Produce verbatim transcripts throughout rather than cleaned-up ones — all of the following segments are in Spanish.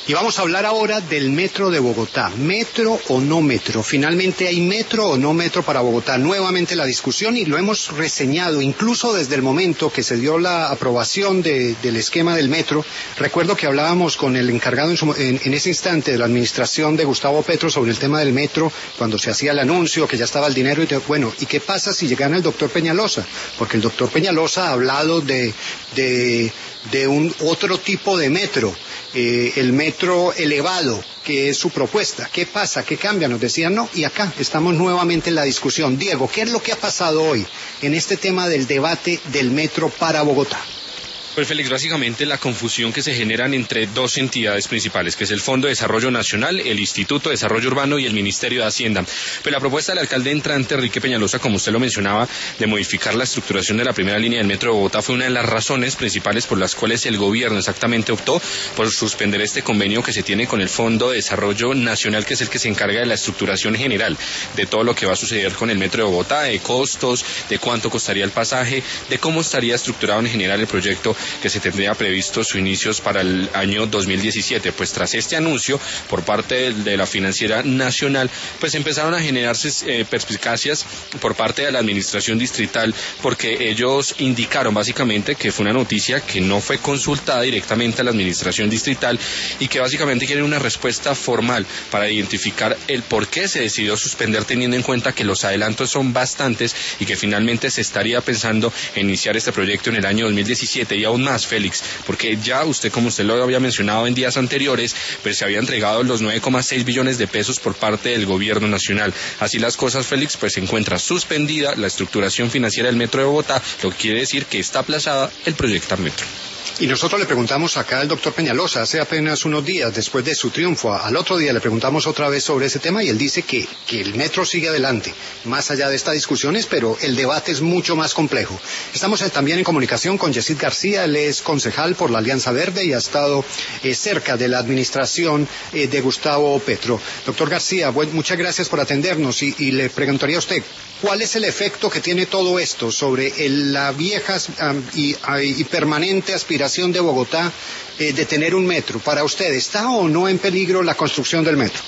Y vamos a hablar ahora del metro de Bogotá. ¿Metro o no metro? ¿Finalmente hay metro o no metro para Bogotá? Nuevamente la discusión, y lo hemos reseñado incluso desde el momento que se dio la aprobación de, del esquema del metro. Recuerdo que hablábamos con el encargado en, su, en, en ese instante de la administración de Gustavo Petro sobre el tema del metro, cuando se hacía el anuncio que ya estaba el dinero. Y de, bueno, ¿y qué pasa si llegara el doctor Peñalosa? Porque el doctor Peñalosa ha hablado de, de, de un otro tipo de metro. Eh, el metro elevado, que es su propuesta. ¿Qué pasa? ¿Qué cambia? Nos decían no, y acá estamos nuevamente en la discusión. Diego, ¿qué es lo que ha pasado hoy en este tema del debate del metro para Bogotá? Pues Félix, básicamente la confusión que se generan entre dos entidades principales, que es el Fondo de Desarrollo Nacional, el Instituto de Desarrollo Urbano y el Ministerio de Hacienda. Pues la propuesta del alcalde entrante, Enrique Peñalosa, como usted lo mencionaba, de modificar la estructuración de la primera línea del metro de Bogotá fue una de las razones principales por las cuales el gobierno exactamente optó por suspender este convenio que se tiene con el Fondo de Desarrollo Nacional, que es el que se encarga de la estructuración general de todo lo que va a suceder con el metro de Bogotá, de costos, de cuánto costaría el pasaje, de cómo estaría estructurado en general el proyecto que se tendría previsto sus inicios para el año dos mil diecisiete. Pues tras este anuncio por parte de, de la Financiera Nacional, pues empezaron a generarse eh, perspicacias por parte de la administración distrital, porque ellos indicaron básicamente que fue una noticia que no fue consultada directamente a la administración distrital y que básicamente quieren una respuesta formal para identificar el por qué se decidió suspender, teniendo en cuenta que los adelantos son bastantes y que finalmente se estaría pensando en iniciar este proyecto en el año dos mil diecisiete. Y aún más, Félix, porque ya usted, como usted lo había mencionado en días anteriores, pues se había entregado los nueve coma seis billones de pesos por parte del gobierno nacional. Así las cosas, Félix, pues se encuentra suspendida la estructuración financiera del metro de Bogotá, lo que quiere decir que está aplazada el proyecto Metro. Y nosotros le preguntamos acá al doctor Peñalosa hace apenas unos días, después de su triunfo, al otro día le preguntamos otra vez sobre ese tema y él dice que, que el metro sigue adelante, más allá de estas discusiones, pero el debate es mucho más complejo. Estamos también en comunicación con Yesid García, él es concejal por la Alianza Verde y ha estado eh, cerca de la administración eh, de Gustavo Petro. Doctor García, bueno, muchas gracias por atendernos y, y le preguntaría a usted, ¿cuál es el efecto que tiene todo esto sobre el, la vieja um, y, y permanente aspiración de Bogotá eh, de tener un metro? Para usted, ¿está o no en peligro la construcción del metro?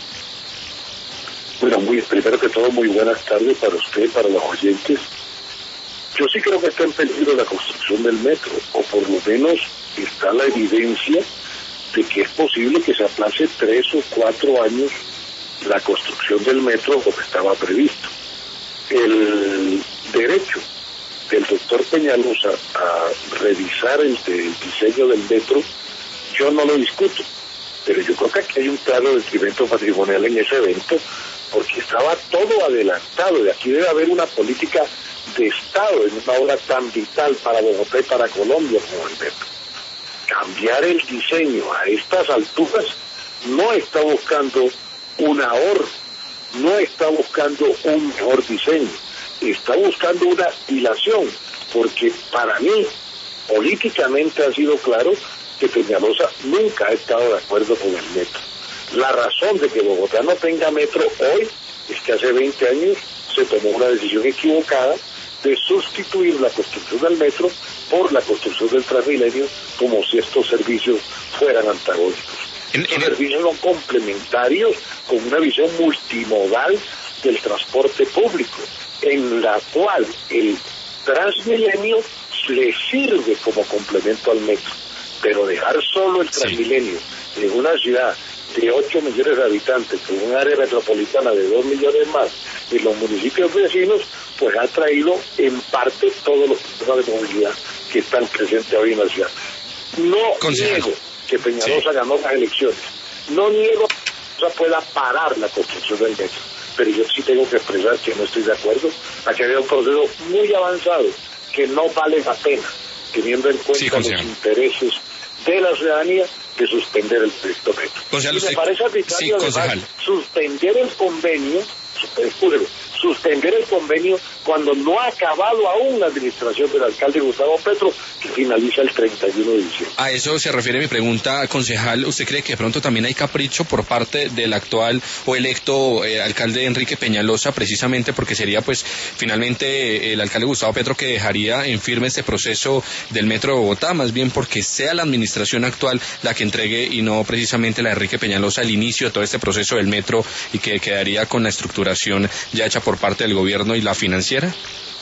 Bueno, muy, primero que todo, muy buenas tardes para usted, para los oyentes. Yo sí creo que está en peligro la construcción del metro, o por lo menos está la evidencia de que es posible que se aplace tres o cuatro años la construcción del metro como estaba previsto. El derecho del doctor Peñalosa a revisar el, el diseño del metro, yo no lo discuto, pero yo creo que aquí hay un claro detrimento patrimonial en ese evento, porque estaba todo adelantado, y aquí debe haber una política de Estado en una obra tan vital para Bogotá y para Colombia como el metro. Cambiar el diseño a estas alturas no está buscando un ahorro, no está buscando un mejor diseño, está buscando una dilación, porque para mí políticamente ha sido claro que Peñalosa nunca ha estado de acuerdo con el metro. La razón de que Bogotá no tenga metro hoy es que hace veinte años se tomó una decisión equivocada de sustituir la construcción del metro por la construcción del Transmilenio, como si estos servicios fueran antagónicos. En, en el... servicios son complementarios con una visión multimodal del transporte público, en la cual el Transmilenio le sirve como complemento al metro, pero dejar solo el Transmilenio sí. en una ciudad de ocho millones de habitantes, con un área metropolitana de dos millones más, y los municipios vecinos, pues ha traído en parte todos los problemas de movilidad que están presentes hoy en la ciudad. No Consejero. niego que Peñalosa sí. ganó las elecciones, no niego que Peñalosa pueda parar la construcción del metro, pero yo sí tengo que expresar que no estoy de acuerdo, a que había un proceso muy avanzado, que no vale la pena, teniendo en cuenta sí, los intereses de la ciudadanía, de suspender el proyecto metro. Y me parece arbitrario sí, además suspender el convenio, suspender el convenio cuando no ha acabado aún la administración del alcalde Gustavo Petro, que finaliza el treinta y uno de diciembre. A eso se refiere mi pregunta, concejal. ¿Usted cree que de pronto también hay capricho por parte del actual o electo eh, alcalde Enrique Peñalosa, precisamente porque sería pues finalmente eh, el alcalde Gustavo Petro que dejaría en firme este proceso del Metro de Bogotá, más bien porque sea la administración actual la que entregue y no precisamente la de Enrique Peñalosa el inicio de todo este proceso del metro y que quedaría con la estructuración ya hecha por parte del gobierno y la financiera?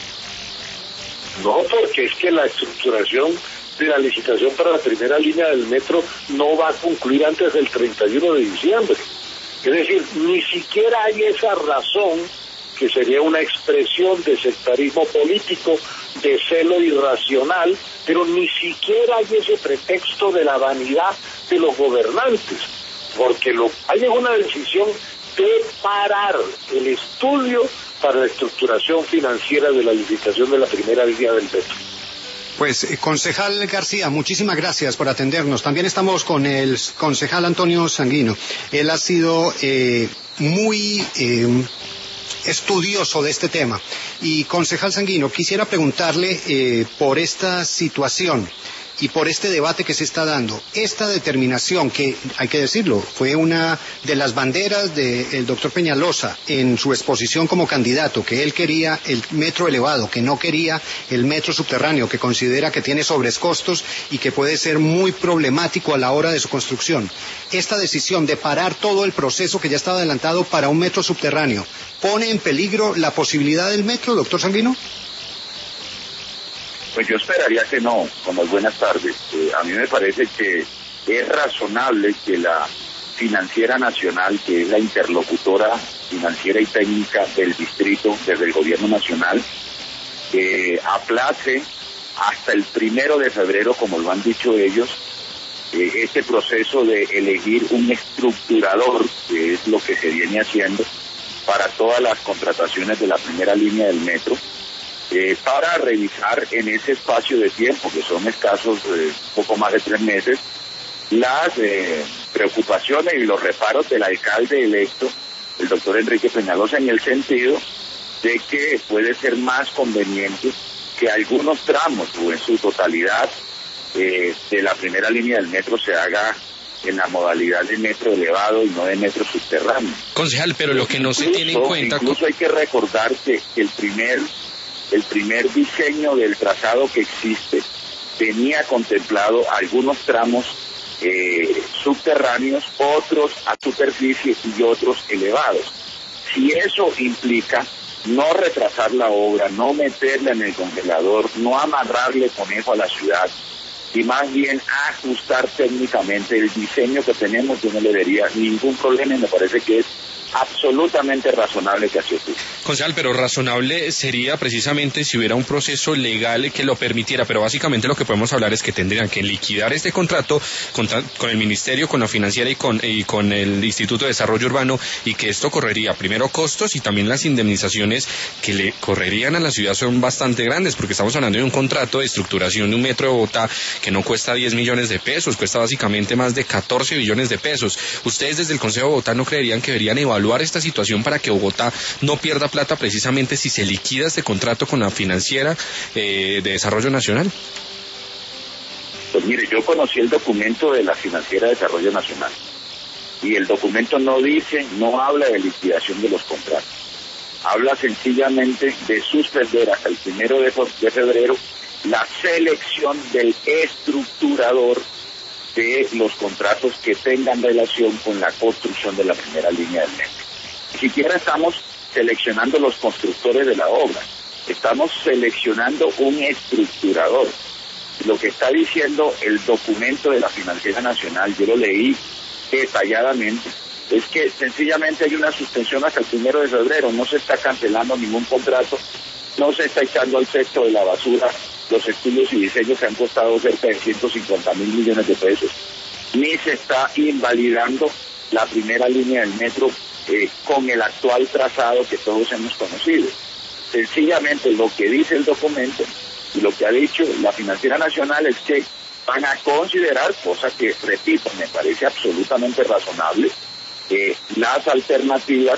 No, porque es que la estructuración de la licitación para la primera línea del metro no va a concluir antes del treinta y uno de diciembre. Es decir, ni siquiera hay esa razón, que sería una expresión de sectarismo político, de celo irracional, pero ni siquiera hay ese pretexto de la vanidad de los gobernantes, porque lo hay una decisión de parar el estudio para la estructuración financiera de la licitación de la primera línea del metro. Pues, eh, concejal García, muchísimas gracias por atendernos. También estamos con el concejal Antonio Sanguino. Él ha sido eh, muy eh, estudioso de este tema. Y, concejal Sanguino, quisiera preguntarle eh, por esta situación y por este debate que se está dando, esta determinación que, hay que decirlo, fue una de las banderas del doctor Peñalosa en su exposición como candidato, que él quería el metro elevado, que no quería el metro subterráneo, que considera que tiene sobrecostos y que puede ser muy problemático a la hora de su construcción. Esta decisión de parar todo el proceso que ya estaba adelantado para un metro subterráneo, ¿pone en peligro la posibilidad del metro, doctor Sanguino? Pues yo esperaría que no, con las buenas tardes. Eh, a mí me parece que es razonable que la Financiera Nacional, que es la interlocutora financiera y técnica del distrito desde el gobierno nacional, eh, aplace hasta el primero de febrero, como lo han dicho ellos, eh, este proceso de elegir un estructurador, que es lo que se viene haciendo para todas las contrataciones de la primera línea del metro. Eh, para revisar en ese espacio de tiempo, que son escasos eh, poco más de tres meses, las eh, preocupaciones y los reparos del alcalde electo, el doctor Enrique Peñalosa, en el sentido de que puede ser más conveniente que algunos tramos o en su totalidad eh, de la primera línea del metro se haga en la modalidad de metro elevado y no de metro subterráneo. Concejal, pero lo que no incluso, se tiene en cuenta... Incluso hay que recordar que el primer... El primer diseño del trazado que existe tenía contemplado algunos tramos eh, subterráneos, otros a superficie y otros elevados. Si eso implica no retrasar la obra, no meterla en el congelador, no amarrarle conejo a la ciudad, y más bien ajustar técnicamente el diseño que tenemos, yo no le vería ningún problema y me parece que es absolutamente razonable que así ocurra. Concejal, pero razonable sería precisamente si hubiera un proceso legal que lo permitiera, pero básicamente lo que podemos hablar es que tendrían que liquidar este contrato contra, con el Ministerio, con la Financiera y con, y con el Instituto de Desarrollo Urbano, y que esto correría primero costos y también las indemnizaciones que le correrían a la ciudad son bastante grandes, porque estamos hablando de un contrato de estructuración de un metro de Bogotá que no cuesta diez millones de pesos, cuesta básicamente más de catorce billones de pesos. ¿Ustedes desde el Consejo de Bogotá no creerían que deberían evaluar evaluar esta situación para que Bogotá no pierda plata precisamente si se liquida este contrato con la Financiera eh, de Desarrollo Nacional? Pues mire, yo conocí el documento de la Financiera de Desarrollo Nacional y el documento no dice, no habla de liquidación de los contratos, habla sencillamente de suspender hasta el primero de febrero la selección del estructurador de los contratos que tengan relación con la construcción de la primera línea del metro. Ni siquiera estamos seleccionando los constructores de la obra, estamos seleccionando un estructurador. Lo que está diciendo el documento de la Financiera Nacional, yo lo leí detalladamente, es que sencillamente hay una suspensión hasta el primero de febrero, no se está cancelando ningún contrato, no se está echando al cesto de la basura los estudios y diseños que han costado cerca de ciento cincuenta mil millones de pesos, ni se está invalidando la primera línea del metro eh, con el actual trazado que todos hemos conocido. Sencillamente lo que dice el documento y lo que ha dicho la Financiera Nacional es que van a considerar, cosa que, repito, me parece absolutamente razonable, eh, las alternativas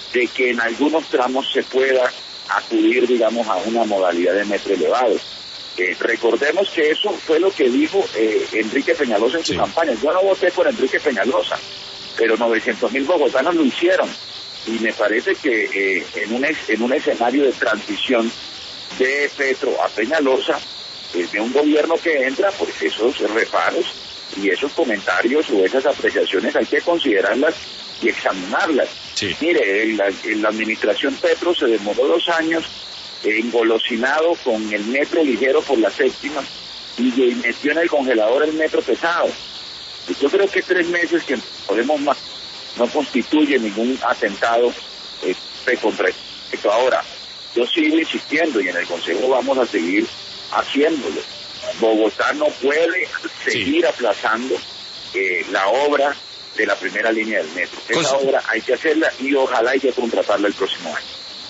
de que en algunos tramos se pueda acudir, digamos, a una modalidad de metro elevado. Eh, recordemos que eso fue lo que dijo eh, Enrique Peñalosa en su sí. campaña. Yo no voté por Enrique Peñalosa, pero novecientos mil bogotanos lo hicieron. Y me parece que eh, en, un, en un escenario de transición de Petro a Peñalosa, eh, de un gobierno que entra, pues esos reparos y esos comentarios o esas apreciaciones hay que considerarlas y examinarlas. Sí. Mire, en la, en la administración Petro se demoró dos años engolosinado con el metro ligero por la séptima y metió en el congelador el metro pesado. Y yo creo que tres meses que podemos más no constituye ningún atentado eh, contra esto. Ahora, yo sigo insistiendo y en el Consejo vamos a seguir haciéndolo. Bogotá no puede seguir sí. aplazando eh, la obra de la primera línea del metro. Esa Cons- obra hay que hacerla y ojalá hay que contratarla el próximo año.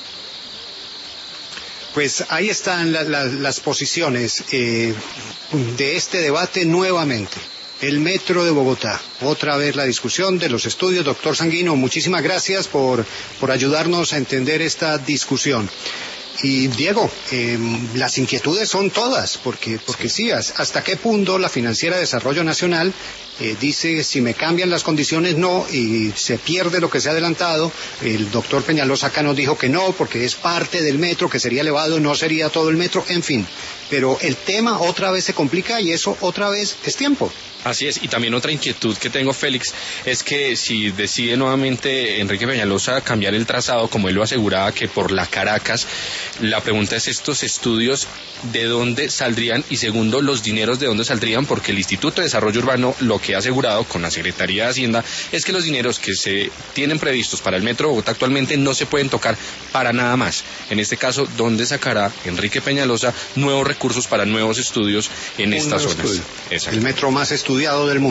Pues ahí están la, la, las posiciones eh, de este debate nuevamente. El metro de Bogotá. Otra vez la discusión de los estudios. Doctor Sanguino, muchísimas gracias por, por ayudarnos a entender esta discusión. Y Diego, eh, las inquietudes son todas, porque, porque sí. sí, hasta qué punto la Financiera de Desarrollo Nacional eh, dice si me cambian las condiciones no, y se pierde lo que se ha adelantado. El doctor Peñalosa acá nos dijo que no, porque es parte del metro, que sería elevado, no sería todo el metro, en fin. Pero el tema otra vez se complica y eso otra vez es tiempo. Así es, y también otra inquietud que tengo, Félix, es que si decide nuevamente Enrique Peñalosa cambiar el trazado, como él lo aseguraba, que por la Caracas, la pregunta es estos estudios, ¿de dónde saldrían? Y segundo, los dineros, ¿de dónde saldrían? Porque el Instituto de Desarrollo Urbano lo que ha asegurado con la Secretaría de Hacienda es que los dineros que se tienen previstos para el Metro de Bogotá actualmente no se pueden tocar para nada más. En este caso, ¿dónde sacará Enrique Peñalosa nuevos recursos para nuevos estudios en estas zonas? El metro más estudiado del mundo.